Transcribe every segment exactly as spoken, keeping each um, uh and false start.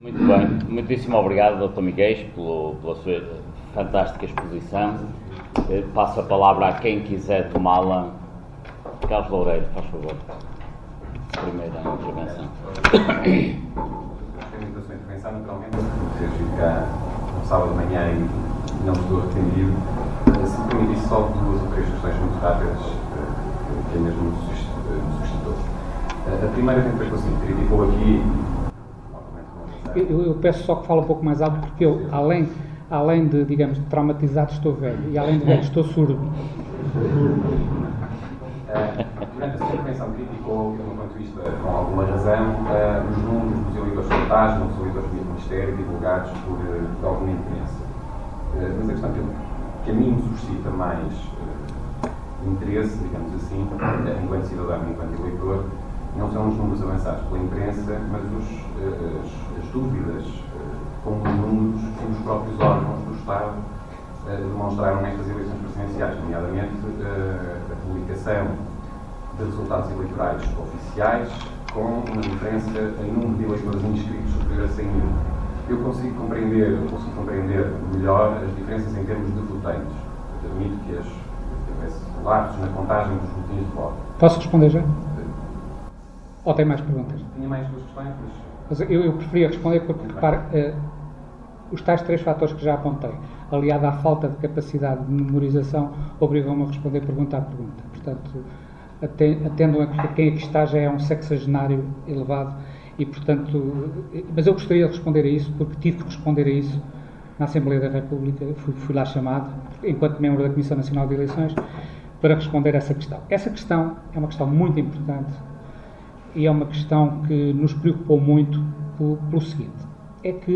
Muito bem, muitíssimo obrigado, doutor Miguel, pelo, pela sua fantástica exposição. Passo a palavra a quem quiser tomá-la. Carlos Loureiro, faz favor. Primeira intervenção. A sua intervenção, naturalmente, por ter sido cá no sábado de manhã e não estou arrependido. Se me permitisse só duas ou três questões muito rápidas que é mesmo me suscitou. A primeira tem a ver com o seguinte, criticou aqui. Eu, eu peço só que fale um pouco mais alto, porque eu, além, além de, digamos, de traumatizado, estou velho, e além de velho, estou surdo. Uh, durante a sua intervenção criticou, do meu ponto de vista, com alguma razão, uh, os números dos eleitores fantasma, dos eleitores do Ministério, divulgados por, uh, por alguma imprensa. Uh, mas a questão que, que a mim me suscita mais uh, interesse, digamos assim, enquanto cidadão, enquanto eleitor, não são os números avançados pela imprensa, mas os, uh, as, as dúvidas uh, com os números que os próprios órgãos do Estado uh, demonstraram nestas eleições presidenciais, nomeadamente uh, a publicação de resultados eleitorais oficiais com uma diferença em número de eleitores inscritos superior a cem mil. Eu consigo compreender, eu consigo compreender melhor as diferenças em termos de votantes. Eu admito que as, houvesse lapsos na contagem dos boletins de voto. Posso responder já? Ou tem mais perguntas? Tinha mais duas questões, mas... mas eu, eu preferia responder porque, repare, uh, os tais três fatores que já apontei, aliado à falta de capacidade de memorização, obrigam-me a responder pergunta a pergunta. Portanto, atendam a que quem aqui está já é um sexagenário elevado e, portanto... Mas eu gostaria de responder a isso, porque tive que responder a isso na Assembleia da República, fui, fui lá chamado, enquanto membro da Comissão Nacional de Eleições, para responder a essa questão. Essa questão é uma questão muito importante e é uma questão que nos preocupou muito pelo, pelo seguinte, é que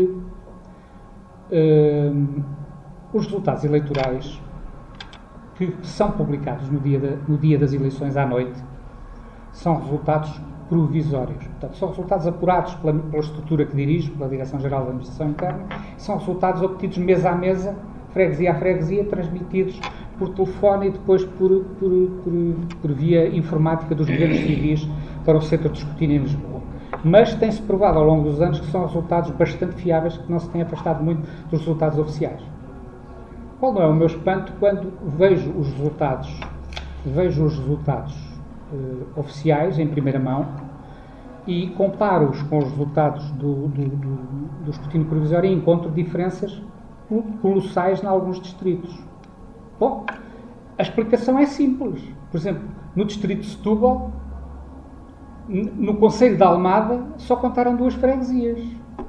uh, os resultados eleitorais que são publicados no dia, de, no dia das eleições à noite são resultados provisórios. Portanto, são resultados apurados pela, pela estrutura que dirijo, pela Direção-Geral da Administração Interna, são resultados obtidos mesa a mesa, freguesia a freguesia, transmitidos por telefone e depois por, por, por, por via informática dos governos civis para o Centro de Escrutínio em Lisboa. Mas tem-se provado ao longo dos anos que são resultados bastante fiáveis, que não se têm afastado muito dos resultados oficiais. Qual não é o meu espanto quando vejo os resultados, vejo os resultados uh, oficiais em primeira mão e comparo-os com os resultados do, do, do, do escrutínio provisório e encontro diferenças colossais em alguns distritos. Bom, a explicação é simples. Por exemplo, no distrito de Setúbal, no concelho de Almada, só contaram duas freguesias.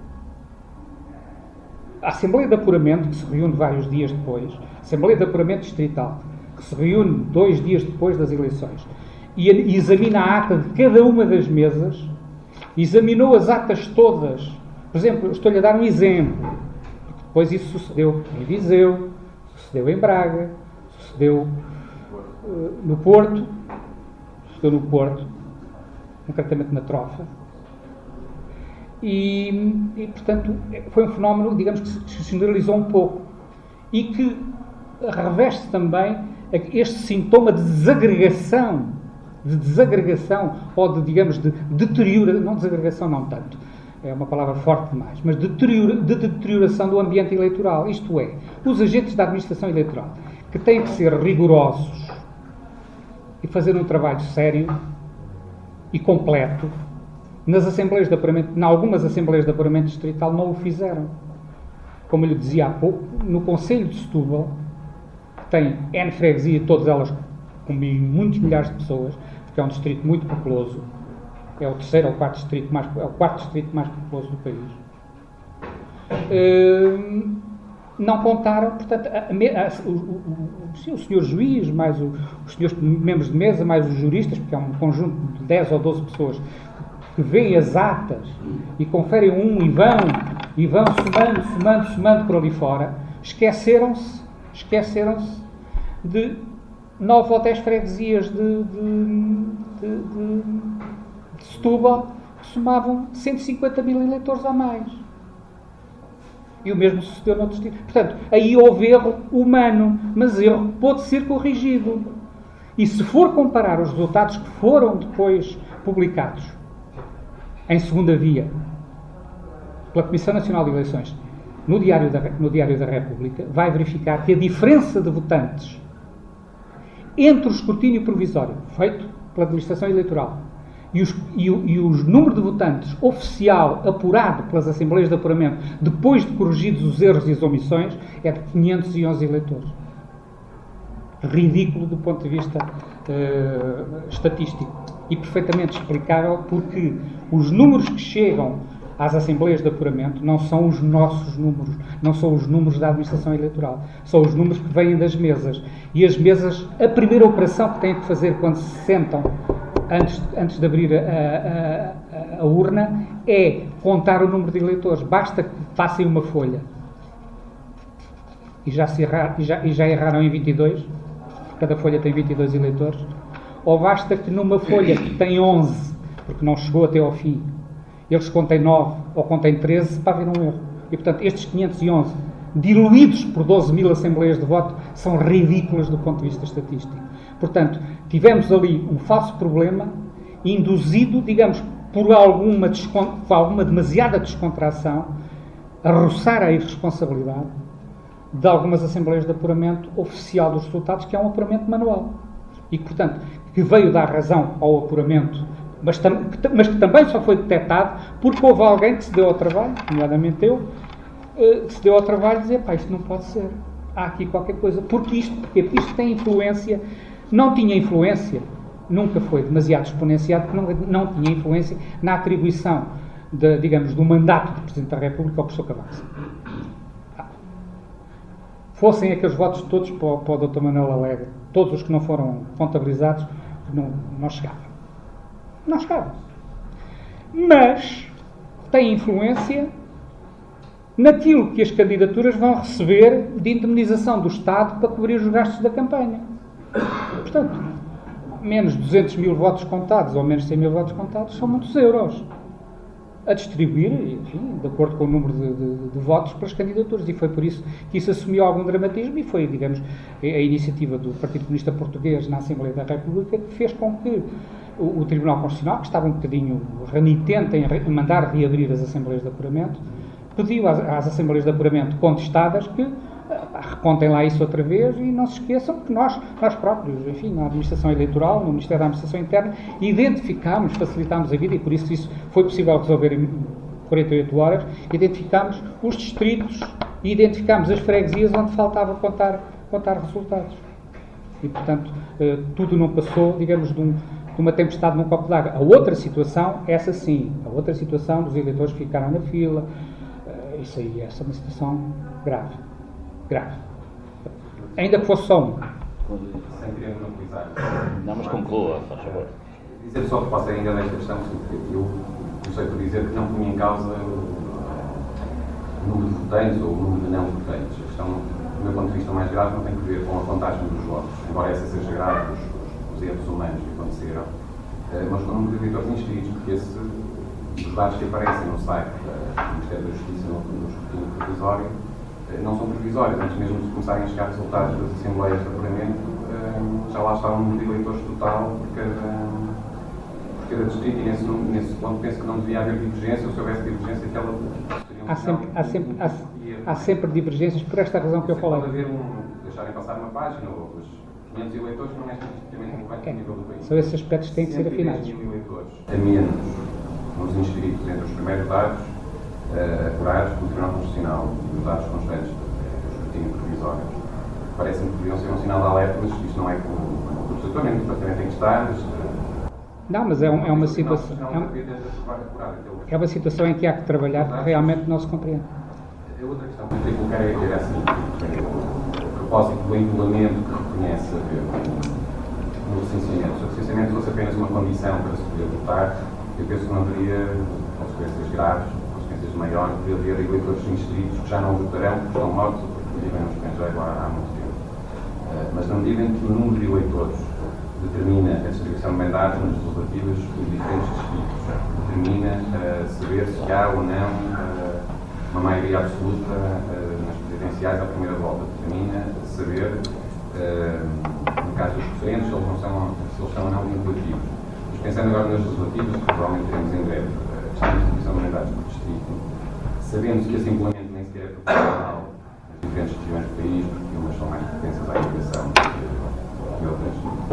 A Assembleia de Apuramento, que se reúne vários dias depois, a Assembleia de Apuramento Distrital, que se reúne dois dias depois das eleições, e examina a ata de cada uma das mesas, examinou as atas todas. Por exemplo, estou-lhe a dar um exemplo, porque depois isso sucedeu em Viseu, sucedeu em Braga, sucedeu uh, no Porto, sucedeu no Porto, concretamente na Trofa, e, e, portanto, foi um fenómeno, digamos, que se generalizou um pouco e que reveste também este sintoma de desagregação, de desagregação, ou de, digamos, de deterioração, não desagregação não tanto, é uma palavra forte demais, mas de, deteriora, de deterioração do ambiente eleitoral, isto é, os agentes da administração eleitoral, que têm que ser rigorosos e fazer um trabalho sério e completo, nas assembleias de apuramento, em algumas assembleias de apuramento distrital não o fizeram. Como eu lhe dizia há pouco, no concelho de Setúbal, que tem N freguesia, todas elas com muitos milhares de pessoas, porque é um distrito muito populoso, é o terceiro ou quarto distrito mais, é o quarto distrito mais populoso do país. Uh, não contaram, portanto, a, a, a, o, o, o, o senhor juiz, mais o, os senhores membros de mesa, mais os juristas, porque é um conjunto de dez ou doze pessoas que veem as atas e conferem um e vão, e vão somando, somando, somando por ali fora, esqueceram-se, esqueceram-se de nove ou dez freguesias de, de, de, de, de Setúbal que somavam cento e cinquenta mil eleitores a mais. E o mesmo sucedeu noutros distritos. Portanto, aí houve erro humano, mas erro pode ser corrigido. E se for comparar os resultados que foram depois publicados em segunda via pela Comissão Nacional de Eleições no Diário da, no Diário da República, vai verificar que a diferença de votantes entre o escrutínio provisório feito pela Administração Eleitoral e os, e, o, e os número de votantes oficial apurado pelas Assembleias de Apuramento, depois de corrigidos os erros e as omissões, é de quinhentos e onze eleitores. Ridículo do ponto de vista uh, estatístico e perfeitamente explicável, porque os números que chegam às Assembleias de Apuramento não são os nossos números, não são os números da Administração Eleitoral, são os números que vêm das mesas. E as mesas, a primeira operação que têm que fazer quando se sentam antes, antes de abrir a, a, a urna é contar o número de eleitores. Basta que passem uma folha. E já, se errar, e já, e já erraram em vinte e dois, cada folha tem vinte e dois eleitores. Ou basta que numa folha que tem onze, porque não chegou até ao fim, eles contem nove ou contem treze para haver um erro. E, portanto, estes quinhentos e onze, diluídos por doze mil assembleias de voto, são ridículas do ponto de vista estatístico. Portanto, tivemos ali um falso problema, induzido, digamos, por alguma, por alguma demasiada descontração, a roçar a irresponsabilidade de algumas assembleias de apuramento oficial dos resultados, que é um apuramento manual. E, portanto, que veio dar razão ao apuramento, mas, tam, que, mas que também só foi detectado porque houve alguém que se deu ao trabalho, nomeadamente eu, que se deu ao trabalho de dizer, pá, isto não pode ser. Há aqui qualquer coisa. Porque isto, porque isto tem influência, não tinha influência, nunca foi demasiado exponenciado, porque não, não tinha influência na atribuição, de, digamos, do mandato do Presidente da República ao professor Cavaco. Fossem aqueles votos todos para o, para o doutor Manuel Alegre, todos os que não foram contabilizados, não, não chegavam. Não chegavam. Mas tem influência naquilo que as candidaturas vão receber de indemnização do Estado para cobrir os gastos da campanha. Portanto, menos duzentos mil votos contados ou menos cem mil votos contados são muitos euros a distribuir, enfim, de acordo com o número de, de, de votos para as candidaturas. E foi por isso que isso assumiu algum dramatismo e foi, digamos, a, a iniciativa do Partido Comunista Português na Assembleia da República que fez com que o, o Tribunal Constitucional, que estava um bocadinho renitente em, re, em mandar reabrir as Assembleias de Apuramento, pediu às, às Assembleias de Apuramento contestadas que recontem lá isso outra vez e não se esqueçam que nós, nós próprios, enfim, na Administração Eleitoral, no Ministério da Administração Interna, identificámos, facilitámos a vida e por isso isso foi possível resolver em quarenta e oito horas, identificámos os distritos e identificámos as freguesias onde faltava contar, contar resultados. E, portanto, eh, tudo não passou, digamos, de, um, de uma tempestade num copo d'água. A outra situação, essa sim, a outra situação dos eleitores que ficaram na fila, eh, isso aí, essa é uma situação grave. Grave. Ainda que fosse só um. Sem querer monopolizar. Não, mas conclua, faz favor. Dizer só que posso ainda nesta questão, porque eu comecei por dizer que não punha em causa o número de votantes ou o número de não votantes. A questão, do meu ponto de vista mais grave, não tem que ver com a contagem dos votos, embora essa seja grave, os, os erros humanos que aconteceram, mas com o número de eleitores inscritos, porque esse, os dados que aparecem no site do Ministério da Justiça no, no escrutínio provisório não são provisórios. Antes mesmo de começarem a chegar resultados das Assembleias de Apuramento, já lá está o número de eleitores total por cada, por cada distrito, e nesse, nesse ponto penso que não devia haver divergência, ou se houvesse divergência, que ela seria um há sempre, há, sempre, há, há sempre divergências por esta razão que eu falei. Pode haver um, deixarem passar uma página, ou os quinhentos eleitores não é estatisticamente relevante okay. no nível do país. São esses aspectos que têm que ser afinados. cento e dez mil eleitores a menos nos inscritos entre os primeiros dados Uh, apurados pelo Tribunal Constitucional e os dados constantes do escrutínio provisório. Parece-me que deveriam ser um sinal de alerta, mas isto não é como o absolutamente, o departamento tem que estar. Mas, uh, não, mas é, um, é uma situação. É, um, é uma situação em que há que trabalhar que realmente não se compreende. A outra questão que eu queria colocar é a seguinte: a propósito do isolamento que reconhece no licenciamento. Se o licenciamento fosse apenas uma condição para se poder votar, eu penso que não teria consequências graves. Maior de haver eleitores inscritos que já não votarão porque estão mortos ou porque vivem no estrangeiro há, há muito tempo. Uh, mas na medida em que o número de eleitores determina a distribuição de mandatos nas legislativas dos diferentes distritos, determina uh, saber se há ou não uh, uma maioria absoluta uh, nas presidenciais à primeira volta, determina saber, uh, no caso dos referentes, se eles, não são, se eles são ou não vinculativos. Mas pensando agora nas legislativas, que provavelmente teremos em breve, a distribuição de mandatos por distrito, sabendo que esse implemento nem sequer é proporcional nas diferentes regiões do país, porque umas são mais propensas à educação que outras,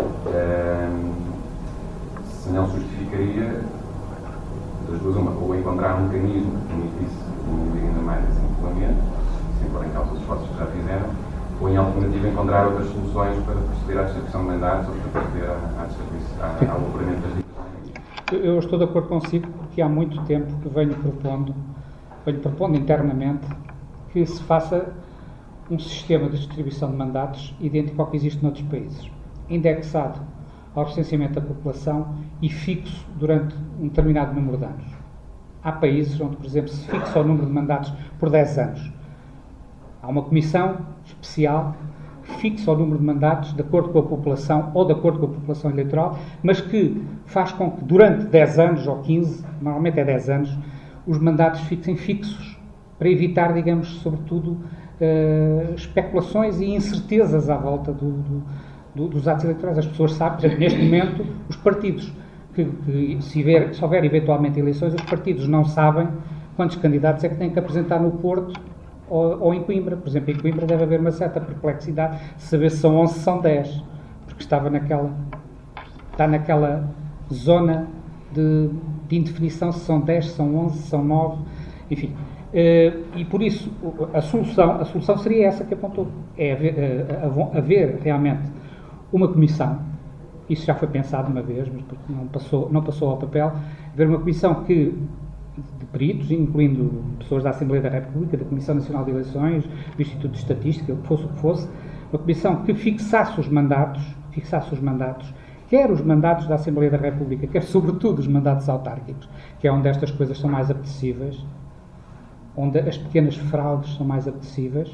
uh, se não se justificaria, das duas uma, ou encontrar um mecanismo que permitisse diminuir ainda mais esse implemento, sem pôr em causa os esforços que já fizeram, ou em alternativa encontrar outras soluções para proceder à distribuição de mandatos ou para proceder à, à, ao operamento das dicas. Eu estou de acordo consigo, porque há muito tempo que venho propondo, venho propondo internamente que se faça um sistema de distribuição de mandatos idêntico ao que existe noutros países, indexado ao recenseamento da população e fixo durante um determinado número de anos. Há países onde, por exemplo, se fixa o número de mandatos por dez anos. Há uma comissão especial que fixa o número de mandatos de acordo com a população ou de acordo com a população eleitoral, mas que faz com que durante dez anos ou quinze, normalmente é dez anos, os mandatos fiquem fixos, para evitar, digamos, sobretudo, uh, especulações e incertezas à volta do, do, do, dos atos eleitorais. As pessoas sabem, por exemplo, neste momento, os partidos, que, que se, houver, se houver eventualmente eleições, os partidos não sabem quantos candidatos é que têm que apresentar no Porto ou, ou em Coimbra. Por exemplo, em Coimbra deve haver uma certa perplexidade de saber se são onze, se são dez, porque estava naquela, está naquela zona de, de indefinição se são dez, se são onze, se são nove, enfim. Uh, e por isso a solução, a solução seria essa que apontou, é haver, uh, haver realmente uma comissão, isso já foi pensado uma vez, mas não passou, não passou ao papel, haver uma comissão que, de peritos, incluindo pessoas da Assembleia da República, da Comissão Nacional de Eleições, do Instituto de Estatística, o que fosse o que fosse, uma comissão que fixasse os mandatos, fixasse os mandatos, quer os mandatos da Assembleia da República, quer sobretudo os mandatos autárquicos, que é onde estas coisas são mais apetecíveis, onde as pequenas fraudes são mais apetecíveis,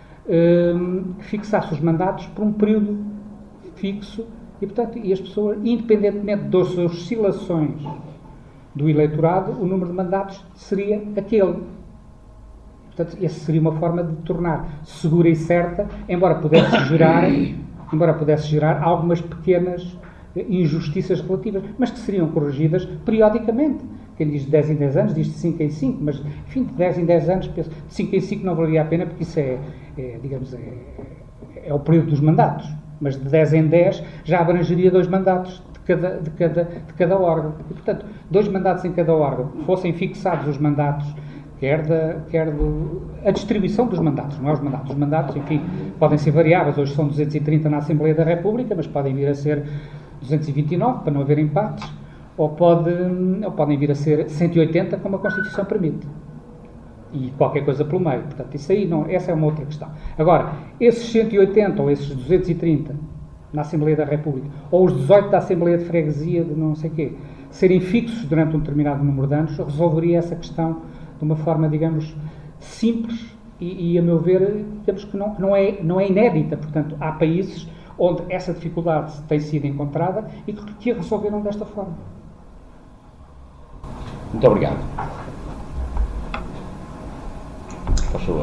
um, que fixasse os mandatos por um período fixo e, portanto, e as pessoas, independentemente das oscilações do eleitorado, o número de mandatos seria aquele. Portanto, essa seria uma forma de tornar segura e certa, embora pudesse gerar, embora pudesse gerar algumas pequenas injustiças relativas, mas que seriam corrigidas periodicamente. Quem diz de dez em dez anos, diz de cinco em cinco, mas, enfim, de dez em dez anos, penso, de cinco em cinco não valeria a pena, porque isso é, é digamos, é, é o período dos mandatos, mas de dez em dez já abrangeria dois mandatos de cada, de cada, de cada órgão. E, portanto, dois mandatos em cada órgão, fossem fixados os mandatos, quer, da, quer do, a distribuição dos mandatos, não é os mandatos. Os mandatos, enfim, podem ser variáveis, hoje são duzentos e trinta na Assembleia da República, mas podem vir a ser duzentos e vinte e nove, para não haver empates, ou, pode, ou podem vir a ser cento e oitenta, como a Constituição permite. E qualquer coisa pelo meio. Portanto, isso aí não, essa é uma outra questão. Agora, esses cento e oitenta ou esses duzentos e trinta na Assembleia da República, ou os dezoito da Assembleia de Freguesia de não sei quê, serem fixos durante um determinado número de anos, resolveria essa questão de uma forma, digamos, simples e, e a meu ver, digamos que não, não, é, não é inédita. Portanto, há países onde essa dificuldade tem sido encontrada e que, que a resolveram desta forma. Muito obrigado. Por favor.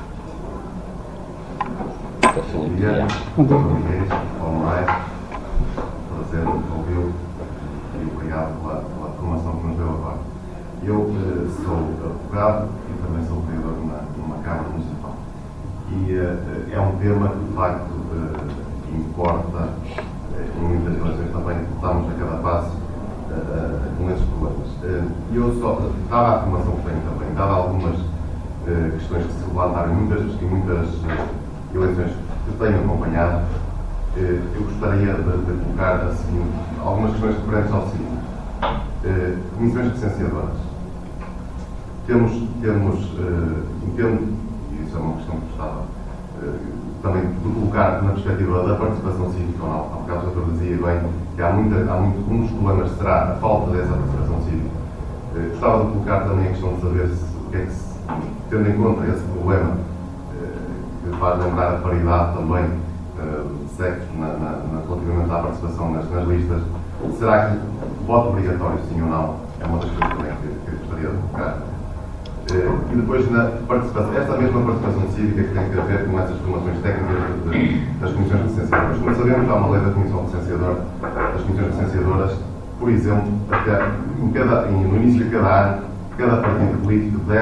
Bom dia. Bom dia. Bom mais. Prazer ouvi-lo e obrigado pela, pela formação que nos deu agora. Eu uh, sou advogado e também sou vereador numa, numa Câmara Municipal. E uh, é um tema que, de facto, uh, importa uh, em muitas relações também, estamos a cada passo uh, com esses problemas. E uh, eu só, dada a formação que tenho também, dada algumas uh, questões que se levantaram em muitas, em muitas uh, eleições que tenho acompanhado, uh, eu gostaria de, de colocar assim, algumas questões referentes ao seguinte. Uh, comissões licenciadoras. Temos, temos uh, entendo, e isso é uma questão que gostava uh, também de colocar na perspectiva da participação cívica ou não. Há bocado o doutor dizia bem que há, muita, há muito, um dos problemas será a falta dessa participação cívica. Uh, gostava de colocar também a questão de saber se, o que é que se, tendo em conta esse problema, uh, que faz lembrar a paridade também uh, de sexos na, na, na, relativamente à participação nas, nas listas, será que o voto obrigatório, sim ou não, é uma das coisas também que, que eu gostaria de colocar. Uh, e depois, na participação, esta mesma participação cívica que tem a ver com essas formações técnicas de, de, das comissões licenciadoras. Como sabemos, há uma lei da Comissão Licenciadora, das comissões licenciadoras, por exemplo, até em cada, em, no início de cada ano, cada partido político deve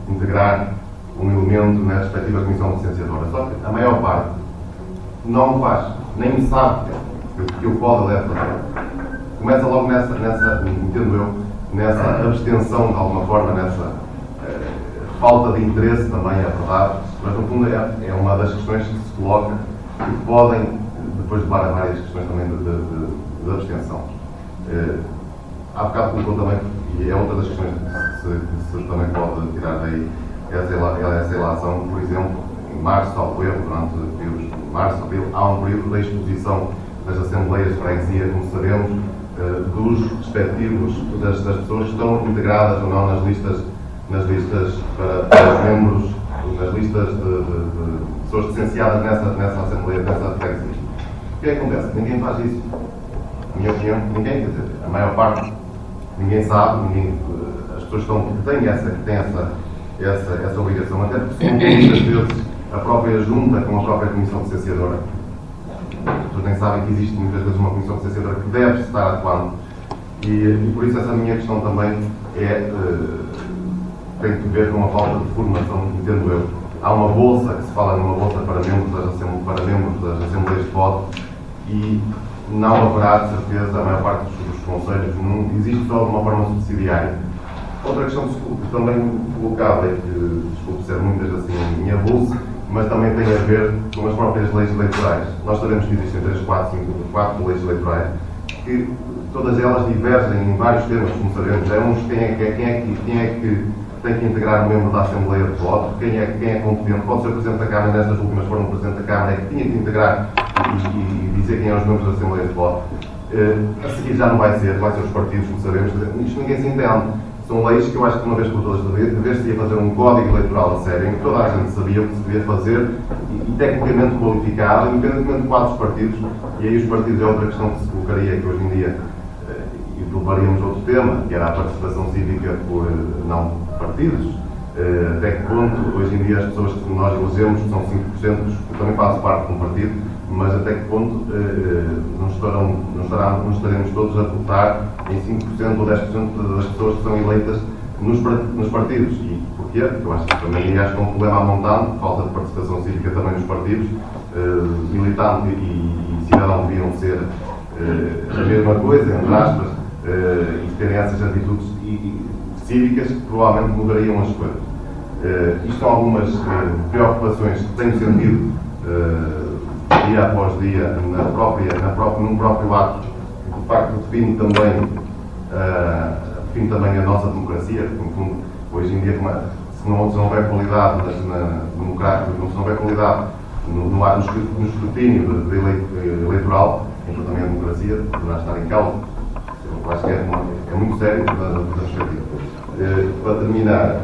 integrar um elemento na respectiva comissão licenciadora. Só que a maior parte não o faz, nem sabe que o pode deve fazer. Começa logo nessa, nessa, entendo eu, nessa abstenção de alguma forma, nessa eh, falta de interesse também, é verdade, mas no fundo é, é uma das questões que se coloca e que podem depois levar a várias questões também de, de, de, de abstenção. Eh, há bocado colocou também, e é outra das questões que se, que se também pode tirar daí, essa, essa relação, por exemplo, em março, ao erro, durante períodos de março, abril, há um período de exposição das assembleias de freguesia, como sabemos, dos respectivos, das, das pessoas que estão integradas ou não nas listas, nas listas para, para os membros, nas listas de, de, de pessoas licenciadas nessa, nessa assembleia, nessa freguesia. O que é que acontece? Ninguém faz isso. Na minha opinião, ninguém, quer dizer, a maior parte, ninguém sabe, ninguém, as pessoas estão, que têm essa, que têm essa, essa, essa obrigação, até porque são muitas vezes a própria junta com a própria comissão licenciadora. As pessoas nem sabem que existe muitas vezes uma comissão licenciadora que deve estar atuando. E, e por isso essa minha questão também é, uh, tem que ver com a falta de formação, entendo eu. Há uma bolsa, que se fala numa bolsa para membros das, assembleias, para membros das assembleias de voto, e não haverá, de certeza, a maior parte dos, dos conselhos, não existe só de uma forma subsidiária. Outra questão que também colocava, e que, desculpe ser muitas assim a minha bolsa, mas também tem a ver com as próprias leis eleitorais. Nós sabemos que existem três, quatro, cinco, quatro leis eleitorais, que todas elas divergem em vários temas, como sabemos. É uns quem é que, quem é que, quem é que tem que integrar um membro da Assembleia de Voto, quem é, quem é competente, pode ser o Presidente da Câmara, nestas últimas foram o Presidente da Câmara, é que tinha que integrar e, e, e dizer quem são os membros da Assembleia de Voto. Uh, a seguir já não vai ser, vai ser os partidos, como sabemos. Isto ninguém se entende. São leis que eu acho que uma vez por todas deveria-se fazer um código eleitoral a sério, em que toda a gente sabia o que se devia fazer e, e tecnicamente qualificado, independentemente de quatro partidos. E aí os partidos é outra questão que se colocaria, que hoje em dia, e levaríamos outro tema, que era a participação cívica por não partidos. Até que ponto, hoje em dia, as pessoas que nós elegemos, que são cinco por cento, eu também faço parte de um partido, mas até que ponto não, estarão, não, estarão, não estaremos todos a votar em cinco por cento ou dez por cento das pessoas que são eleitas nos, nos partidos? E porquê? Porque eu acho que também acho que é um problema a montante, falta de participação cívica também nos partidos. Uh, militante e, e cidadão deviam ser uh, a mesma coisa, entre aspas, uh, e terem essas atitudes e, e, cívicas que provavelmente mudariam as coisas. Uh, isto são algumas uh, preocupações que tenho sentido uh, dia após dia na própria, na própria, num próprio ato, que de facto define também, uh, define também a nossa democracia, porque no fundo, hoje em dia, se não, se não houver qualidade na, democrática, se não houver qualidade no, no, no escrutínio de, de ele, eleitoral, então também a democracia poderá estar em causa. Eu acho que é, uma, é muito sério da perspectiva. Uh, para terminar,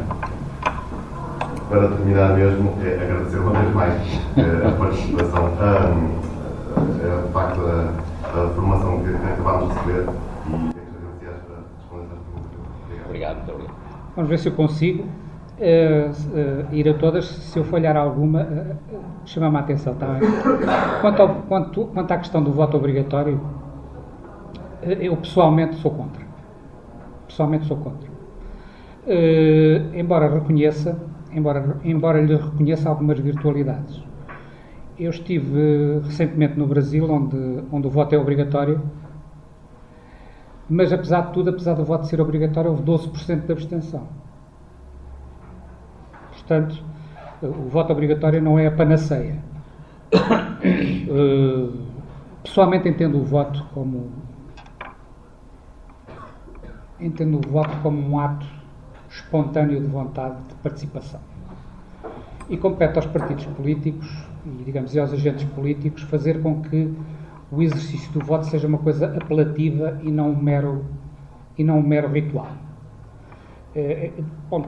para terminar mesmo, é agradecer uma vez mais uh, a participação, uh, uh, de facto, a, a formação que, que acabámos de receber e agradecer para responder às perguntas. Obrigado, muito obrigado. Vamos ver se eu consigo uh, uh, ir a todas. Se eu falhar alguma, uh, chama-me a atenção, está bem? Quanto, ao, quanto, quanto à questão do voto obrigatório, uh, eu pessoalmente sou contra. Pessoalmente sou contra. Uh, embora reconheça, embora, embora lhe reconheça algumas virtualidades. Eu estive uh, recentemente no Brasil, onde, onde o voto é obrigatório, mas apesar de tudo, apesar do voto ser obrigatório, houve doze por cento de abstenção. Portanto, uh, o voto obrigatório não é a panaceia. Uh, pessoalmente entendo o voto como entendo o voto como um ato espontâneo de vontade de participação. E compete aos partidos políticos e, digamos, e aos agentes políticos fazer com que o exercício do voto seja uma coisa apelativa e não um mero, e não um mero ritual. É, é, bom,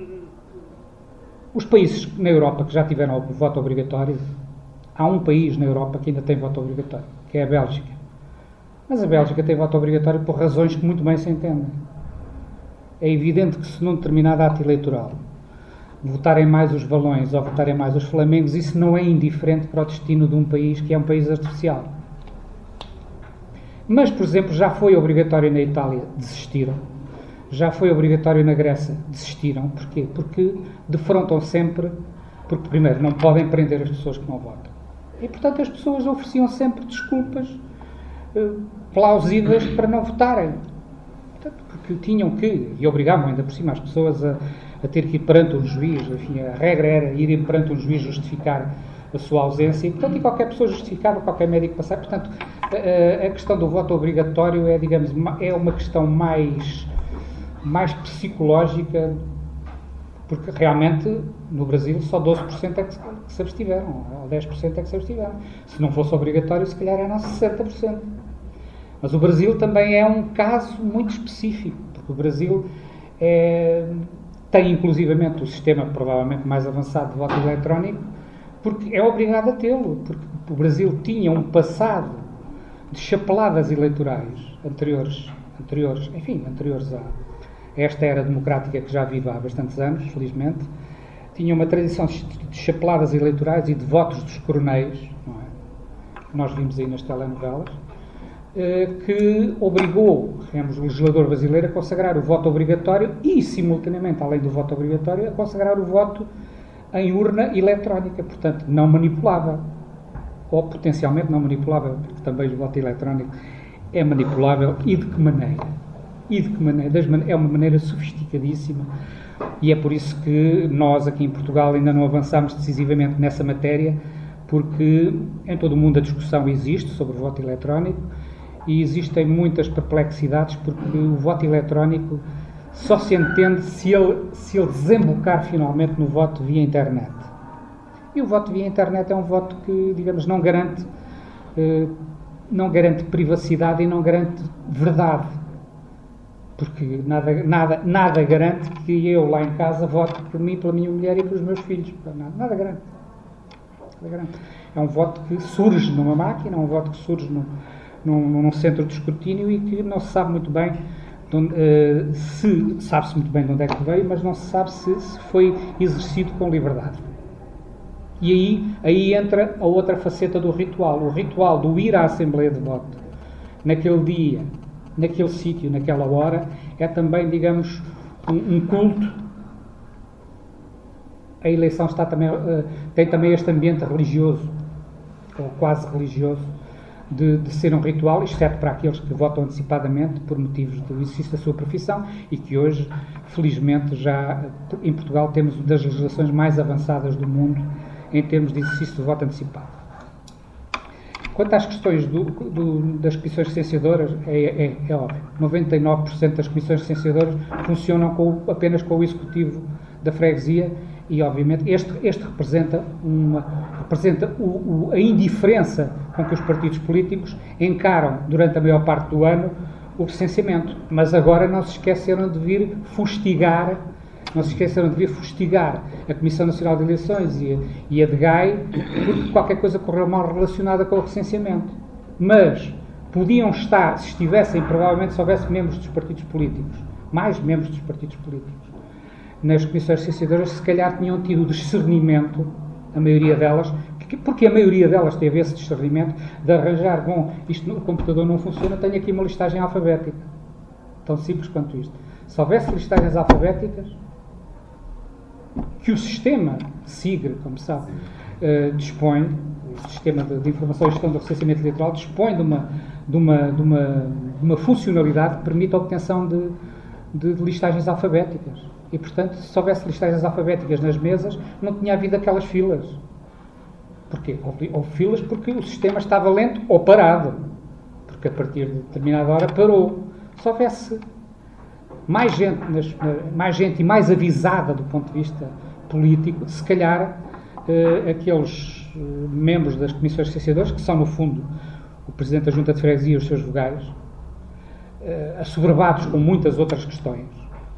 os países na Europa que já tiveram o voto obrigatório, há um país na Europa que ainda tem voto obrigatório, que é a Bélgica. Mas a Bélgica tem voto obrigatório por razões que muito bem se entendem. É evidente que se num determinado ato eleitoral votarem mais os valões ou votarem mais os flamengos, isso não é indiferente para o destino de um país que é um país artificial. Mas, por exemplo, já foi obrigatório na Itália, desistiram. já foi obrigatório na Grécia, desistiram. Porquê? Porque defrontam sempre, porque primeiro não podem prender as pessoas que não votam. E portanto as pessoas ofereciam sempre desculpas uh, plausíveis para não votarem. Portanto, porque tinham que, e obrigavam ainda por cima as pessoas a, a ter que ir perante um juiz, enfim, a regra era irem perante um juiz justificar a sua ausência, e portanto e qualquer pessoa justificava, qualquer médico passava. Portanto, a, a questão do voto obrigatório é, digamos, é uma questão mais, mais psicológica, porque realmente no Brasil só doze por cento é que se abstiveram, ou dez por cento é que se abstiveram. Se não fosse obrigatório, se calhar eram sessenta por cento. Mas o Brasil também é um caso muito específico, porque o Brasil é, tem inclusivamente o sistema provavelmente mais avançado de voto eletrónico, porque é obrigado a tê-lo, porque o Brasil tinha um passado de chapeladas eleitorais anteriores, anteriores enfim, anteriores a esta era democrática que já vive há bastantes anos, felizmente. Tinha uma tradição de chapeladas eleitorais e de votos dos coronéis, não é? Que nós vimos aí nas telenovelas, que obrigou, digamos, o legislador brasileiro a consagrar o voto obrigatório e, simultaneamente, além do voto obrigatório, a consagrar o voto em urna eletrónica, portanto, não manipulável, ou potencialmente não manipulável, porque também o voto eletrónico é manipulável, e de que maneira? E de que maneira? É uma maneira sofisticadíssima, e é por isso que nós, aqui em Portugal, ainda não avançamos decisivamente nessa matéria, porque em todo o mundo a discussão existe sobre o voto eletrónico, e existem muitas perplexidades, porque o voto eletrónico só se entende se ele, se ele desembocar finalmente no voto via internet. E o voto via internet é um voto que, digamos, não garante, eh, não garante privacidade e não garante verdade. Porque nada, nada, nada garante que eu lá em casa vote por mim, pela minha mulher e pelos meus filhos. Nada, nada garante. Nada garante. É um voto que surge numa máquina, é um voto que surge num, num, num centro de escrutínio e que não se sabe muito bem de onde, uh, se sabe-se muito bem de onde é que veio, mas não se sabe se, se foi exercido com liberdade. E aí, aí entra a outra faceta do ritual. O ritual do ir à Assembleia de Voto naquele dia, naquele sítio, naquela hora, é também, digamos, um, um culto. A eleição está também, uh, tem também este ambiente religioso, ou quase religioso, de, de ser um ritual, exceto para aqueles que votam antecipadamente por motivos do exercício da sua profissão, e que hoje, felizmente, já em Portugal temos das legislações mais avançadas do mundo em termos de exercício de voto antecipado. Quanto às questões do, do, das comissões licenciadoras, é, é, é óbvio. noventa e nove por cento das comissões licenciadoras funcionam com, apenas com o executivo da freguesia e, obviamente, este, este representa, uma, representa o, o, a indiferença com que os partidos políticos encaram durante a maior parte do ano o licenciamento. Mas agora não se esqueceram de vir fustigar Não se esqueceram de vir fustigar a Comissão Nacional de Eleições e a, e a D G A I porque qualquer coisa correu mal relacionada com o recenseamento. Mas podiam estar, se estivessem, provavelmente se houvesse membros dos partidos políticos, mais membros dos partidos políticos, nas comissões licenciadoras, se calhar tinham tido o discernimento, a maioria delas, porque a maioria delas teve esse discernimento de arranjar, bom, isto no computador não funciona, tenho aqui uma listagem alfabética. Tão simples quanto isto. Se houvesse listagens alfabéticas, que o sistema SIGRE, como sabe, uh, dispõe, o Sistema de, de Informação e Gestão do Recenseamento Eleitoral, dispõe de uma, de uma, de uma, de uma funcionalidade que permite a obtenção de, de, de listagens alfabéticas. E, portanto, se houvesse listagens alfabéticas nas mesas, não tinha havido aquelas filas. Porquê? Houve, houve filas porque o sistema estava lento ou parado. Porque a partir de determinada hora parou. Se houvesse mais gente, nas, mais gente e mais avisada do ponto de vista político, se calhar eh, aqueles eh, membros das comissões licenciadoras, que são no fundo o Presidente da Junta de Freguesia e os seus vogais, eh, assoberbados com muitas outras questões,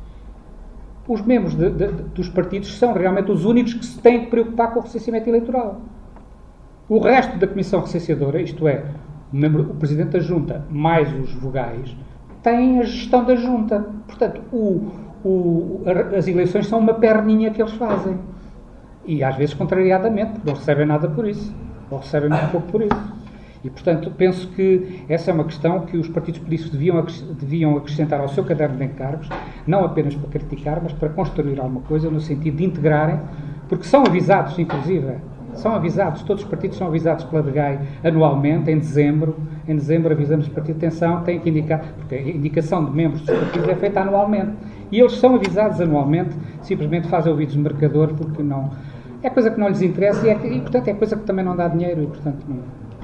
os membros de, de, de, dos partidos são realmente os únicos que se têm que preocupar com o recenseamento eleitoral. O resto da comissão licenciadora, isto é, o, membro, o Presidente da Junta mais os vogais, têm a gestão da Junta. Portanto, o, o, as eleições são uma perninha que eles fazem. E, às vezes, contrariadamente, porque não recebem nada por isso. Ou recebem muito pouco por isso. E, portanto, penso que essa é uma questão que os partidos políticos deviam, deviam acrescentar ao seu caderno de encargos, não apenas para criticar, mas para construir alguma coisa no sentido de integrarem, porque são avisados, inclusive, são avisados, todos os partidos são avisados pela D G A I anualmente, em dezembro, em dezembro avisamos os partidos, atenção, têm que indicar, porque a indicação de membros dos partidos é feita anualmente, e eles são avisados anualmente, simplesmente fazem ouvidos no marcador, porque não, é coisa que não lhes interessa, e, é, e portanto é coisa que também não dá dinheiro, e portanto não...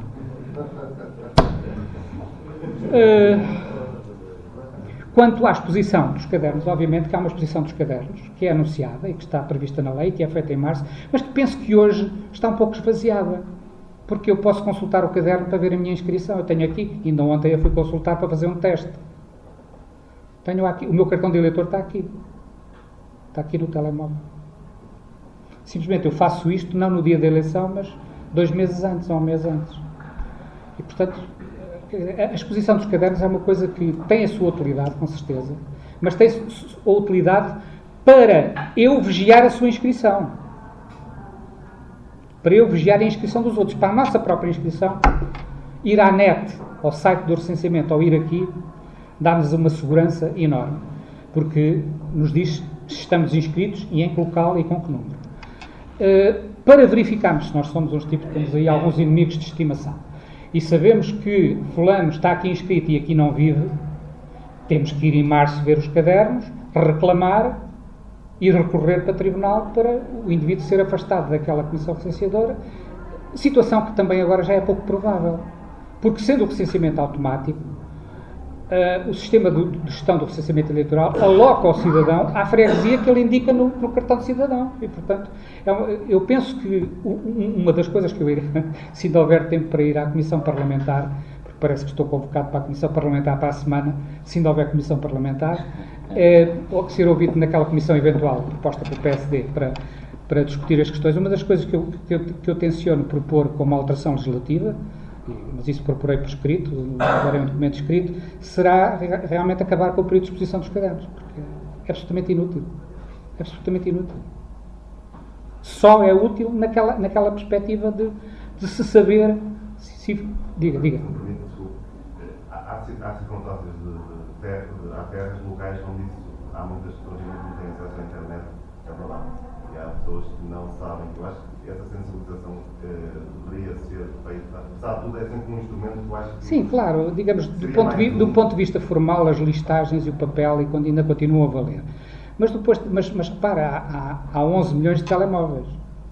Uh, Quanto à exposição dos cadernos, obviamente que há uma exposição dos cadernos, que é anunciada e que está prevista na lei, que é feita em março, mas que penso que hoje está um pouco esvaziada, porque eu posso consultar o caderno para ver a minha inscrição. Eu tenho aqui, ainda ontem eu fui consultar para fazer um teste. Tenho aqui, o meu cartão de eleitor está aqui. Está aqui no telemóvel. Simplesmente eu faço isto, não no dia da eleição, mas dois meses antes, ou um mês antes. E, portanto... A exposição dos cadernos é uma coisa que tem a sua utilidade, com certeza, mas tem a utilidade para eu vigiar a sua inscrição. Para eu vigiar a inscrição dos outros. Para a nossa própria inscrição, ir à net, ao site do recenseamento, ou ir aqui, dá-nos uma segurança enorme, porque nos diz se estamos inscritos e em que local e com que número. Uh, para verificarmos se nós somos uns tipos que temos aí alguns inimigos de estimação, e sabemos que fulano está aqui inscrito e aqui não vive, temos que ir em março ver os cadernos, reclamar e recorrer para o tribunal para o indivíduo ser afastado daquela comissão recenseadora, situação que também agora já é pouco provável, porque sendo o recenseamento automático, uh, o sistema de, de gestão do recenseamento eleitoral aloca ao cidadão à freguesia que ele indica no, no cartão de cidadão, e portanto é uma, eu penso que uma das coisas que eu irei, se ainda houver tempo para ir à Comissão Parlamentar, porque parece que estou convocado para a Comissão Parlamentar para a semana, se ainda houver Comissão Parlamentar, é, ou ser ouvido naquela comissão eventual proposta pelo P S D para, para discutir as questões. Uma das coisas que eu, que eu, que eu tenciono propor como alteração legislativa, mas isso procurei por escrito, agora é um documento escrito, será realmente acabar com o período de exposição dos cadernos, porque é absolutamente inútil. É absolutamente inútil. Só é útil naquela, naquela perspectiva de, de se saber... Se, se, diga, diga. Há, há circunstâncias de, de, terra, de, há terras locais onde isso, há muitas pessoas que não têm acesso à internet, é verdade. E há pessoas que não sabem. Eu acho que essa sensibilização eh, deveria ser feita. Apesar de tudo, é sempre um instrumento que eu acho que... Sim, claro. Digamos, do ponto, vi, um... do ponto de vista formal, as listagens e o papel e quando ainda continuam a valer. Mas depois, mas, mas repara, há, há onze milhões de telemóveis.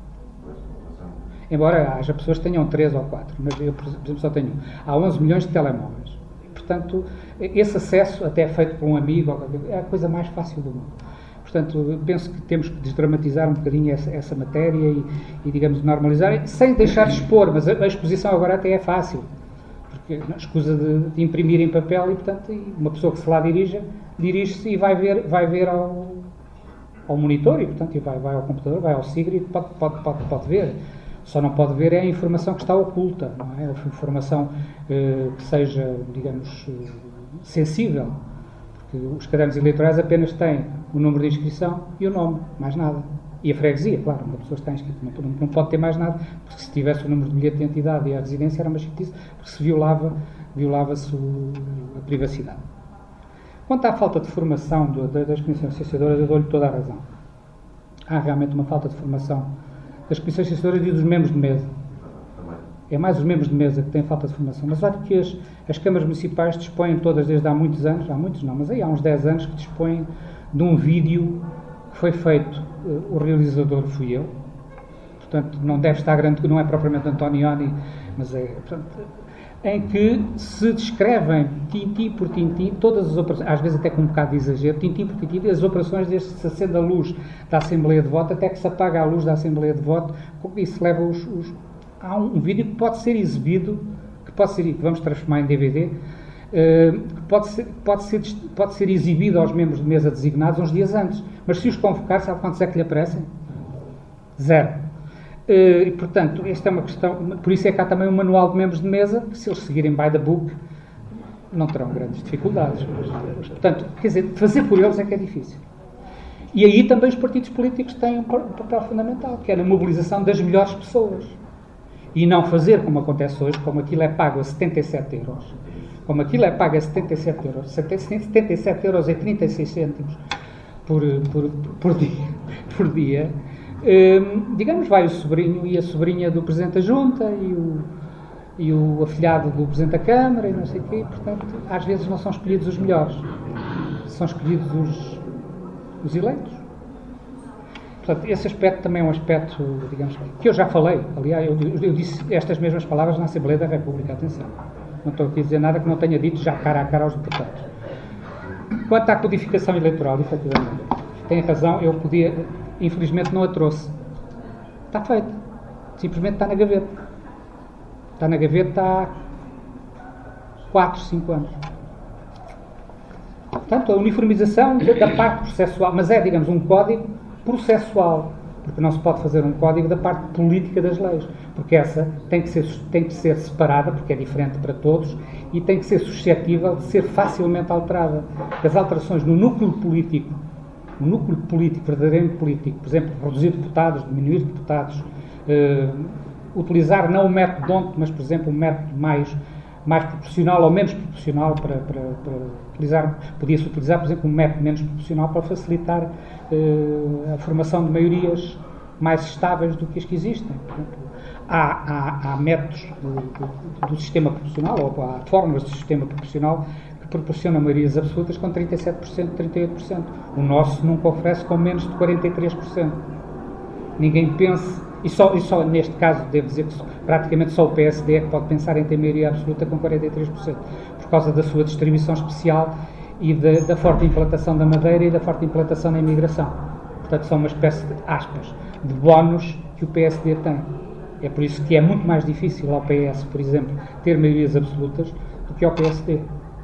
Embora haja pessoas que tenham três ou quatro, mas eu, por exemplo, só tenho um. Há onze milhões de telemóveis. E, portanto, esse acesso, até feito por um amigo, é a coisa mais fácil do mundo. Portanto, penso que temos que desdramatizar um bocadinho essa, essa matéria e, e, digamos, normalizar, sem deixar de expor, mas a, a exposição agora até é fácil. Porque a escusa de, de imprimir em papel e, portanto, uma pessoa que se lá dirija, dirige-se e vai ver, vai ver ao, ao monitor e, portanto, e vai, vai ao computador, vai ao SIGRE e pode, pode, pode, pode ver. Só não pode ver é a informação que está oculta, não é? A informação eh, que seja, digamos, eh, sensível. Porque os cadernos eleitorais apenas têm o número de inscrição e o nome, mais nada. E a freguesia, claro, uma pessoa está inscrita, não, não pode ter mais nada, porque se tivesse o número de bilhete de identidade e a residência era uma chatice, porque se violava, violava-se o, a privacidade. Quanto à falta de formação do, das comissões licenciadoras, eu dou-lhe toda a razão. Há realmente uma falta de formação das comissões licenciadoras e dos membros de mesa. É mais os membros de mesa que têm falta de formação. Mas olha que as, as câmaras municipais dispõem todas desde há muitos anos, há muitos não, mas aí há uns dez anos que dispõem de um vídeo que foi feito, o realizador fui eu, portanto não deve estar grande, não é propriamente Antonioni, mas é, portanto, em que se descrevem tintim por tintim todas as operações, às vezes até com um bocado de exagero, tintim por tintim, as operações desde que se acende a luz da Assembleia de Voto até que se apaga a luz da Assembleia de Voto, e se leva os... os há um, um vídeo que pode ser exibido, que pode ser, que vamos transformar em D V D, uh, que pode ser, pode, ser, pode ser exibido aos membros de mesa designados uns dias antes, mas se os convocar, sabe quantos é que lhe aparecem? Zero. Uh, e, portanto, esta é uma questão, por isso é que há também um manual de membros de mesa, que se eles seguirem by the book, não terão grandes dificuldades. Mas, portanto, quer dizer, fazer por eles é que é difícil. E aí também os partidos políticos têm um papel fundamental, que é na mobilização das melhores pessoas. E não fazer como acontece hoje, como aquilo é pago a setenta e sete euros. Como aquilo é pago a setenta e sete euros, setenta e sete euros e trinta e seis cêntimos por, por, por dia, por dia um, digamos, vai o sobrinho e a sobrinha do Presidente da Junta e o, e o afilhado do Presidente da Câmara e não sei o quê, portanto, às vezes não são escolhidos os melhores, são escolhidos os, os eleitos. Portanto, esse aspecto também é um aspecto, digamos, que eu já falei. Aliás, eu, eu disse estas mesmas palavras na Assembleia da República, atenção. Não estou aqui a dizer nada que não tenha dito já cara a cara aos deputados. Quanto à codificação eleitoral, efetivamente, tem razão, eu podia, infelizmente não a trouxe. Está feito. Simplesmente está na gaveta. Está na gaveta há quatro, cinco anos. Portanto, a uniformização da parte processual, mas é, digamos, um código processual, porque não se pode fazer um código da parte política das leis, porque essa tem que ser, tem que ser separada, porque é diferente para todos, e tem que ser suscetível de ser facilmente alterada. As alterações no núcleo político, no núcleo político, verdadeiramente político, por exemplo, reduzir deputados, diminuir deputados, eh, utilizar não o método D O N T, mas, por exemplo, um método mais, mais proporcional ou menos proporcional para, para, para utilizar, podia-se utilizar, por exemplo, um método menos proporcional para facilitar uh, a formação de maiorias mais estáveis do que as que existem. Portanto, há, há, há métodos do, do, do sistema proporcional, ou há fórmulas do sistema proporcional que proporcionam maiorias absolutas com trinta e sete por cento, trinta e oito por cento. O nosso nunca oferece com menos de quarenta e três por cento. Ninguém pense, e só, e só neste caso, devo dizer que praticamente só o P S D é que pode pensar em ter maioria absoluta com quarenta e três por cento, por causa da sua distribuição especial e da, da forte implantação da Madeira e da forte implantação na imigração. Portanto, são uma espécie de, aspas, de bónus que o P S D tem. É por isso que é muito mais difícil ao P S, por exemplo, ter maiorias absolutas do que ao P S D.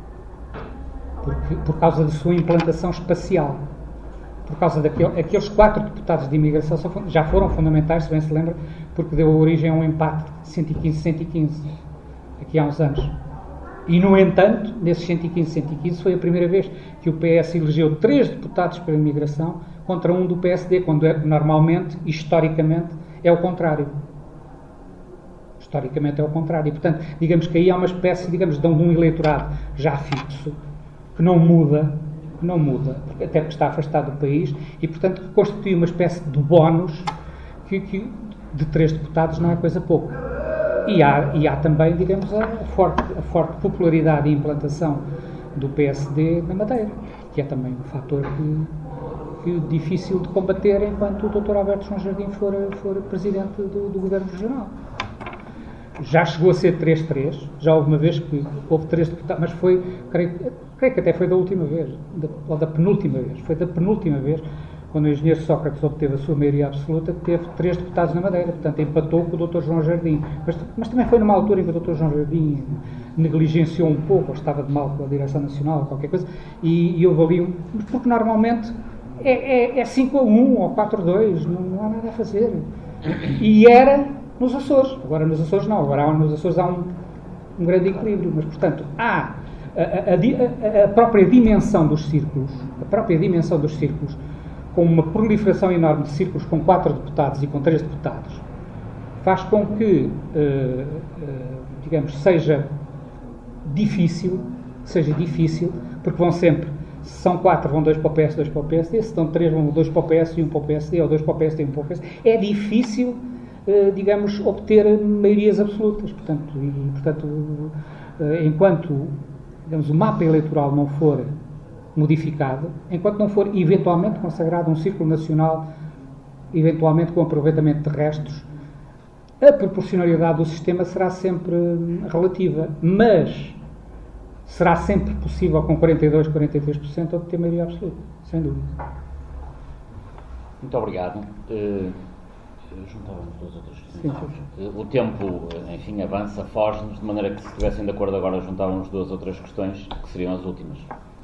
Porque, por causa da sua implantação espacial. Por causa daqueles aqueles quatro deputados de imigração são, já foram fundamentais, se bem se lembra, porque deu origem a um empate de cento e quinze a cento e quinze, aqui há uns anos. E, no entanto, nesses cento e quinze a cento e quinze foi a primeira vez que o P S elegeu três deputados para a imigração contra um do P S D, quando é, normalmente, historicamente, é o contrário. Historicamente é o contrário. E, portanto, digamos que aí há uma espécie, digamos, de um eleitorado já fixo, que não muda, que não muda, até porque está afastado do país, e, portanto, que constitui uma espécie de bónus que, que de três deputados não é coisa pouca. E há, e há também, digamos, a forte, a forte popularidade e implantação do P S D na Madeira, que é também um fator que, que difícil de combater enquanto o doutor Alberto João Jardim for, for presidente do, do Governo Regional. Já chegou a ser três a três, já houve uma vez que houve três deputados, mas foi, creio, creio que até foi da última vez, da, ou da penúltima vez, foi da penúltima vez, quando o engenheiro Sócrates obteve a sua maioria absoluta, teve três deputados na Madeira, portanto empatou com o doutor João Jardim. Mas, mas também foi numa altura em que o doutor João Jardim negligenciou um pouco, ou estava de mal com a direção nacional, ou qualquer coisa, e, e houve ali um... Porque normalmente é, é, é cinco a um ou quatro a dois, não, não há nada a fazer. E era nos Açores. Agora nos Açores não, agora há, nos Açores há um, um grande equilíbrio, mas portanto há a, a, a, a própria dimensão dos círculos, a própria dimensão dos círculos, com uma proliferação enorme de círculos com quatro deputados e com três deputados, faz com que, uh, uh, digamos, seja difícil, seja difícil, porque vão sempre, se são quatro, vão dois para o P S, dois para o P S D, se estão três, vão dois para o P S e um para o P S D, ou dois para o P S D e um para o P S D. É difícil, uh, digamos, obter maiorias absolutas. Portanto, e, portanto uh, enquanto, digamos, o mapa eleitoral não for modificado, enquanto não for eventualmente consagrado um círculo nacional, eventualmente com aproveitamento de restos, a proporcionalidade do sistema será sempre relativa, mas será sempre possível com quarenta e dois, quarenta e três por cento obter maioria absoluta, sem dúvida. Muito obrigado. Uh, juntávamos duas outras questões. Uh, o tempo, enfim, avança, foge-nos, de maneira que, se estivessem de acordo agora, juntávamos duas outras questões, que seriam as últimas.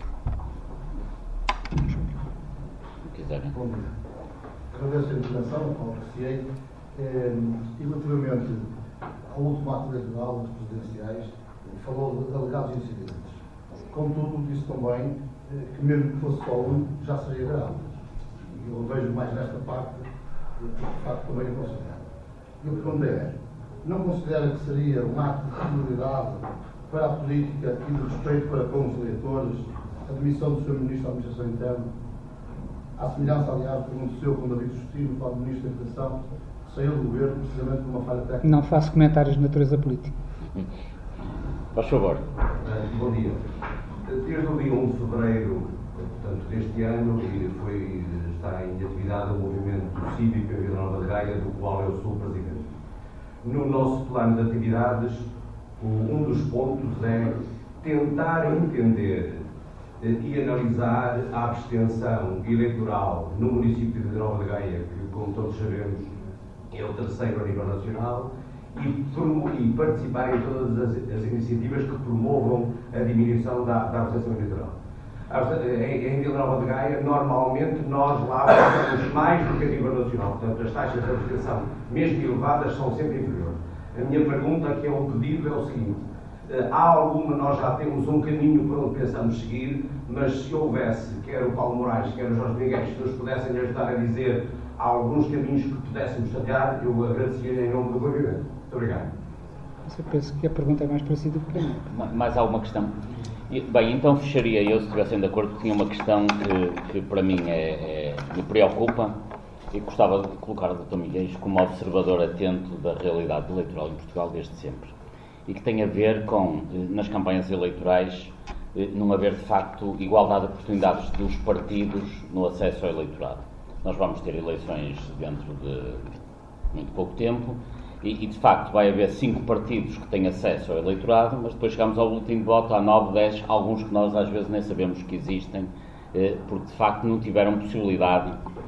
Quiserem. Bom dia. Agradeço a intervenção, como apreciei. Eh, e relativamente ao último ato eleitoral, das presidenciais, falou de alegados incidentes. Contudo, disse também eh, que mesmo que fosse só um, já seria grave. E eu vejo mais nesta parte, de facto, também a considerar. E a pergunta é, não considera que seria um ato de prioridade para a política e de respeito para com os eleitores a demissão do senhor Ministro da Administração Interna? à semelhança, aliás, do que aconteceu com David Justino, para o Ministro da Educação, que saiu do governo precisamente por uma falha técnica. Não faço comentários de natureza política. Por favor. Uh, bom dia. Desde o dia um de fevereiro, portanto, deste ano, foi, está em atividade o movimento cívico em Vila Nova de Gaia, do qual eu sou presidente. No nosso plano de atividades, um dos pontos é tentar entender e analisar a abstenção eleitoral no município de Vila Nova de Gaia, que, como todos sabemos, é o terceiro a nível nacional, e, e participar em todas as, as iniciativas que promovam a diminuição da, da abstenção eleitoral. Em, em Vila Nova de Gaia, normalmente, nós lá votamos mais do que a nível nacional. Portanto, as taxas de abstenção, mesmo elevadas, são sempre inferiores. A minha pergunta, que é um pedido, é o seguinte: há alguma, nós já temos um caminho para onde pensamos seguir, mas se houvesse, quer o Paulo Moraes, quer o Jorge Miguel, que nos pudessem ajudar a dizer alguns caminhos que pudéssemos trilhar, eu agradecia em nome do movimento. Muito obrigado. Eu penso que a pergunta é mais parecida que para mim. Mais alguma questão? Bem, então fecharia eu, se estivessem de acordo, que tinha uma questão que, que para mim é, é, me preocupa e gostava de colocar o doutor Miguel como observador atento da realidade eleitoral em Portugal desde sempre. E que tem a ver com, nas campanhas eleitorais, não haver de facto igualdade de oportunidades dos partidos no acesso ao eleitorado. Nós vamos ter eleições dentro de muito pouco tempo e, e de facto vai haver cinco partidos que têm acesso ao eleitorado, mas depois chegamos ao boletim de voto, há nove, dez, alguns que nós às vezes nem sabemos que existem, porque de facto não tiveram possibilidade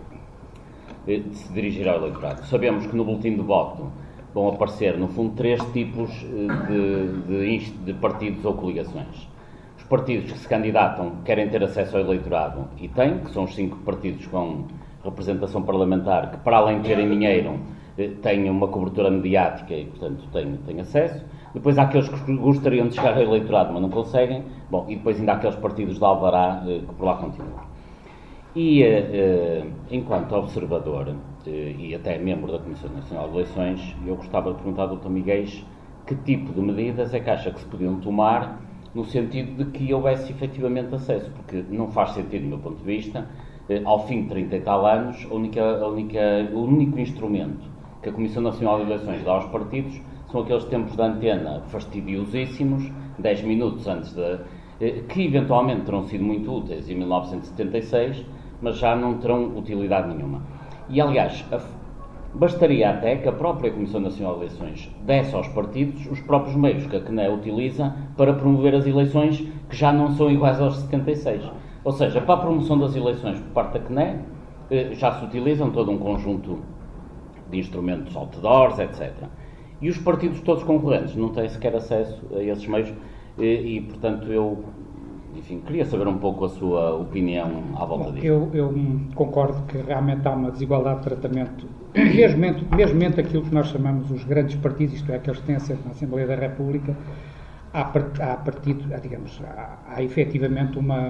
de se dirigir ao eleitorado. Sabemos que no boletim de voto vão aparecer, no fundo, três tipos de, de, de partidos ou coligações. Os partidos que se candidatam querem ter acesso ao eleitorado e têm, que são os cinco partidos com representação parlamentar, que para além de terem dinheiro, têm uma cobertura mediática e, portanto, têm, têm acesso. Depois há aqueles que gostariam de chegar ao eleitorado, mas não conseguem. Bom, e depois ainda há aqueles partidos de alvará que por lá continuam. E, eh, enquanto observador eh, e até membro da Comissão Nacional de Eleições, eu gostava de perguntar ao doutor Miguel que tipo de medidas é que acha que se podiam tomar no sentido de que houvesse efetivamente acesso, porque não faz sentido, do meu ponto de vista, eh, ao fim de trinta e tal anos, a única, a única, o único instrumento que a Comissão Nacional de Eleições dá aos partidos são aqueles tempos de antena fastidiosíssimos, dez minutos antes da... Eh, que eventualmente terão sido muito úteis em mil novecentos e setenta e seis, mas já não terão utilidade nenhuma. E, aliás, a, bastaria até que a própria Comissão Nacional de Eleições desse aos partidos os próprios meios que a C N E utiliza para promover as eleições, que já não são iguais aos de setenta e seis. Ou seja, para a promoção das eleições por parte da C N E, eh, já se utilizam todo um conjunto de instrumentos outdoors, etcétera. E os partidos todos concorrentes não têm sequer acesso a esses meios e, e portanto, eu... Enfim, queria saber um pouco a sua opinião à volta disso. Eu, eu concordo que realmente há uma desigualdade de tratamento, mesmo, mesmo entre aquilo que nós chamamos os grandes partidos, isto é, aqueles que têm assento na Assembleia da República, há, há partido, há, digamos, há, há efetivamente uma,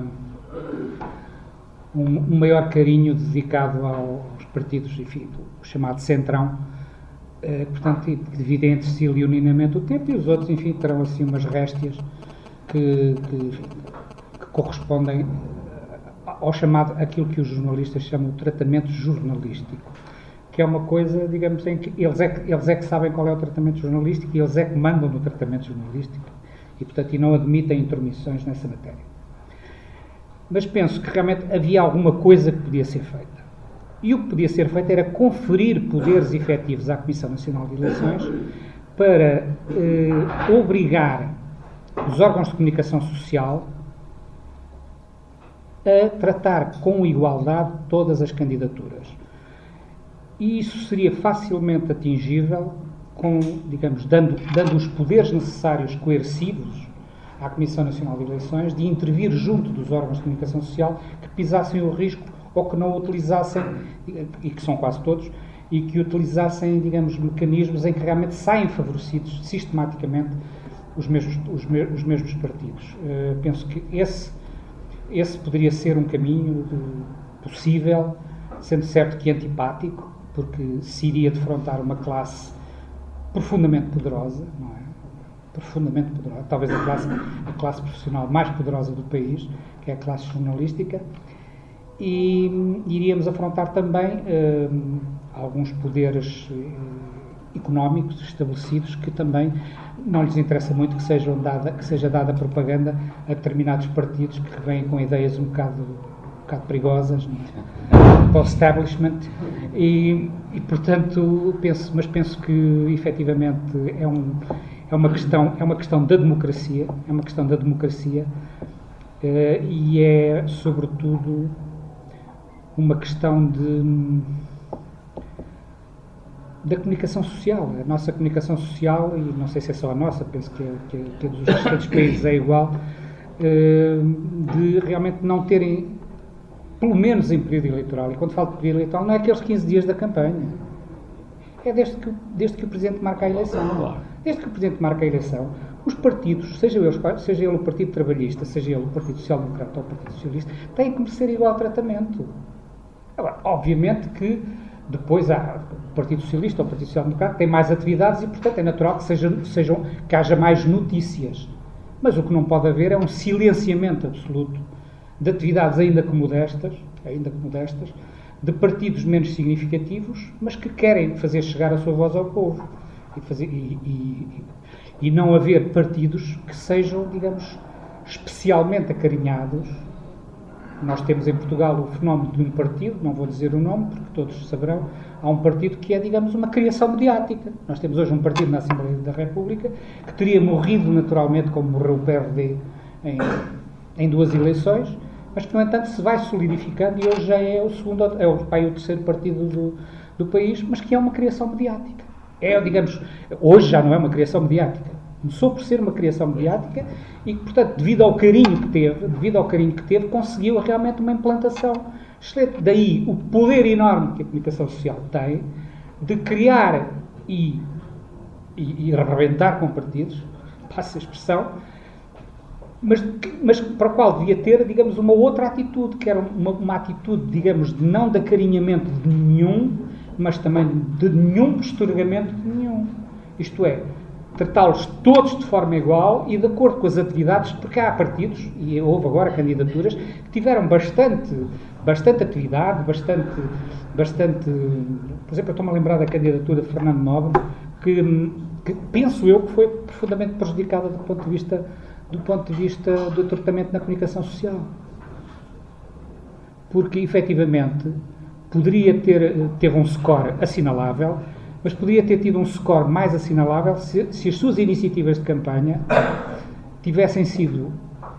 um, um maior carinho dedicado aos partidos, enfim, do chamado centrão, eh, portanto, que dividem entre si leoninamente o tempo, e os outros, enfim, terão assim umas réstias que, que enfim, correspondem ao chamado, aquilo que os jornalistas chamam de tratamento jornalístico, que é uma coisa, digamos, em que eles é que, eles é que sabem qual é o tratamento jornalístico e eles é que mandam no tratamento jornalístico e, portanto, e não admitem intromissões nessa matéria. Mas penso que realmente havia alguma coisa que podia ser feita. E o que podia ser feito era conferir poderes efetivos à Comissão Nacional de Eleições para eh, obrigar os órgãos de comunicação social a tratar com igualdade todas as candidaturas. E isso seria facilmente atingível com, digamos, dando, dando os poderes necessários coercivos à Comissão Nacional de Eleições de intervir junto dos órgãos de comunicação social que pisassem o risco ou que não utilizassem, e que são quase todos, e que utilizassem, digamos, mecanismos em que realmente saem favorecidos sistematicamente os mesmos, os me, os mesmos partidos. Uh, penso que esse Esse poderia ser um caminho de, possível, sendo certo que antipático, porque se iria defrontar uma classe profundamente poderosa, não é? Profundamente poderosa, talvez a classe, a classe profissional mais poderosa do país, que é a classe jornalística, e iríamos afrontar também uh, alguns poderes uh, económicos estabelecidos que também não lhes interessa muito que, sejam dada, que seja dada propaganda a determinados partidos que vêm com ideias um bocado, um bocado perigosas, não é? Para o establishment e, e portanto penso, mas penso que efetivamente é, um, é, uma questão, é uma questão da democracia, é uma questão da democracia uh, e é sobretudo uma questão de da comunicação social. A nossa comunicação social, e não sei se é só a nossa, penso que, é, que, é, que é dos restantes países é igual, de realmente não terem, pelo menos em período eleitoral, e quando falo de período eleitoral, não é aqueles quinze dias da campanha, é desde que, desde que o Presidente marca a eleição. Desde que o Presidente marca a eleição, os partidos, seja ele, seja ele o Partido Trabalhista, seja ele o Partido Social Democrata ou o Partido Socialista, têm que merecer igual tratamento. Agora, obviamente que depois há o Partido Socialista ou o Partido Social Democrata tem mais atividades e, portanto, é natural que, sejam, sejam, que haja mais notícias. Mas o que não pode haver é um silenciamento absoluto de atividades ainda que modestas, ainda que modestas, de partidos menos significativos, mas que querem fazer chegar a sua voz ao povo. E, fazer, e, e, e não haver partidos que sejam, digamos, especialmente acarinhados. Nós temos em Portugal o fenómeno de um partido, não vou dizer o nome, porque todos saberão, há um partido que é, digamos, uma criação mediática. Nós temos hoje um partido na Assembleia da República que teria morrido naturalmente, como morreu o P R D em, em duas eleições, mas que, no entanto, se vai solidificando e hoje já é o segundo, é o, é o terceiro partido do, do país, mas que é uma criação mediática. É, digamos, hoje já não é uma criação mediática. Começou por ser uma criação mediática e, portanto, devido ao carinho que teve, devido ao carinho que teve, conseguiu realmente uma implantação excelente. Daí o poder enorme que a comunicação social tem de criar e, e, e arrebentar com partidos, passa a expressão, mas, mas para o qual devia ter, digamos, uma outra atitude, que era uma, uma atitude, digamos, de não de acarinhamento de nenhum, mas também de nenhum postergamento de nenhum. Isto é, tratá-los todos de forma igual e de acordo com as atividades, porque há partidos, e houve agora candidaturas, que tiveram bastante, bastante atividade, bastante, bastante... Por exemplo, eu estou-me a lembrar da candidatura de Fernando Nobre, que, que penso eu que foi profundamente prejudicada do ponto de vista, do ponto de vista do tratamento na comunicação social. Porque, efetivamente, poderia ter, teve um score assinalável, mas poderia ter tido um score mais assinalável se, se as suas iniciativas de campanha tivessem sido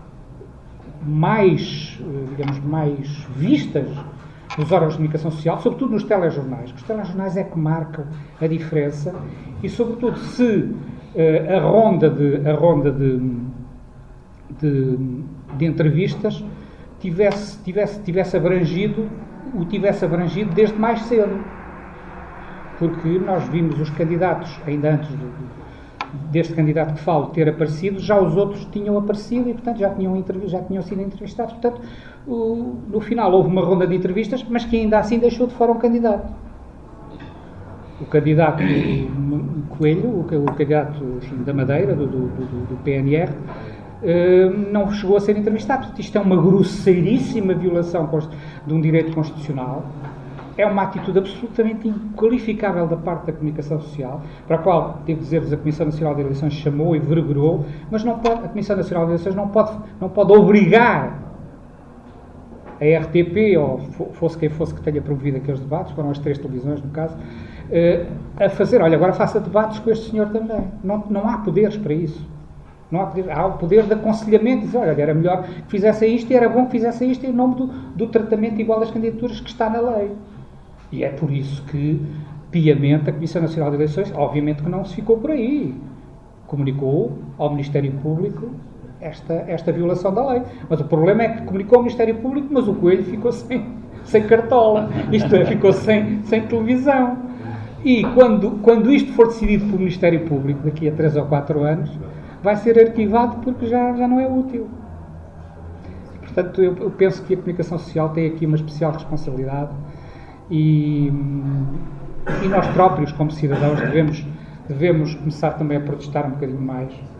mais, digamos, mais vistas nos órgãos de comunicação social, sobretudo nos telejornais. Os telejornais é que marcam a diferença e, sobretudo, se uh, a ronda de, a ronda de, de, de entrevistas tivesse, tivesse, tivesse abrangido, o tivesse abrangido desde mais cedo. Porque nós vimos os candidatos, ainda antes do, deste candidato que falo ter aparecido, já os outros tinham aparecido e, portanto, já tinham, já tinham sido entrevistados. Portanto, o, no final houve uma ronda de entrevistas, mas que ainda assim deixou de fora um candidato. O candidato Coelho, o, o candidato, enfim, da Madeira, do, do, do, do P N R, eh, não chegou a ser entrevistado. Portanto, isto é uma grosseiríssima violação de um direito constitucional. É uma atitude absolutamente inqualificável da parte da comunicação social, para a qual, devo dizer-vos, a Comissão Nacional de Eleições chamou e verberou, mas não pode, a Comissão Nacional de Eleições não pode, não pode obrigar a R T P, ou fosse quem fosse que tenha promovido aqueles debates, foram as três televisões, no caso, a fazer, olha, agora faça debates com este senhor também. Não, não há poderes para isso. Não há, poder, há o poder de aconselhamento, dizer, olha, era melhor que fizessem isto e era bom que fizessem isto em nome do, do tratamento igual das candidaturas que está na lei. E é por isso que, piamente, a Comissão Nacional de Eleições, obviamente que não se ficou por aí, comunicou ao Ministério Público esta, esta violação da lei. Mas o problema é que comunicou ao Ministério Público, mas o Coelho ficou sem, sem cartola, isto é, ficou sem, sem televisão. E quando, quando isto for decidido pelo Ministério Público, daqui a três ou quatro anos, vai ser arquivado porque já, já não é útil. Portanto, eu, eu penso que a comunicação social tem aqui uma especial responsabilidade. E, e nós próprios, como cidadãos, devemos, devemos começar também a protestar um bocadinho mais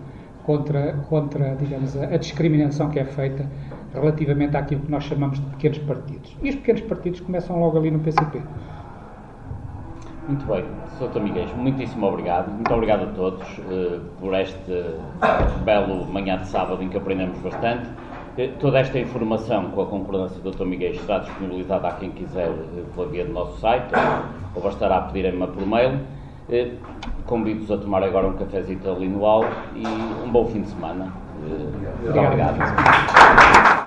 contra, contra digamos, a, a discriminação que é feita relativamente àquilo que nós chamamos de pequenos partidos. E os pequenos partidos começam logo ali no P C P. Muito bem, doutor Miguel, muitíssimo obrigado. Muito obrigado a todos uh, por este belo manhã de sábado em que aprendemos bastante. Uh, toda esta informação, com a concordância do doutor Miguel, estará disponibilizada a quem quiser uh, pela via do nosso site, ou bastará pedirem-me por mail. Uh, Convido-vos a tomar agora um cafezito ali no alto e um bom fim de semana. Uh, muito obrigado. obrigado.